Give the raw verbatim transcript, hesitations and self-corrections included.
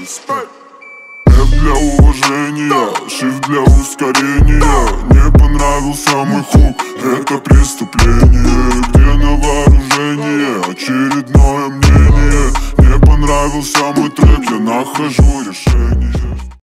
F для уважения, shift для ускорения. Не понравился мой хук, это преступление. Где на вооружение очередное мнение? Не понравился мой трек, я нахожу решение.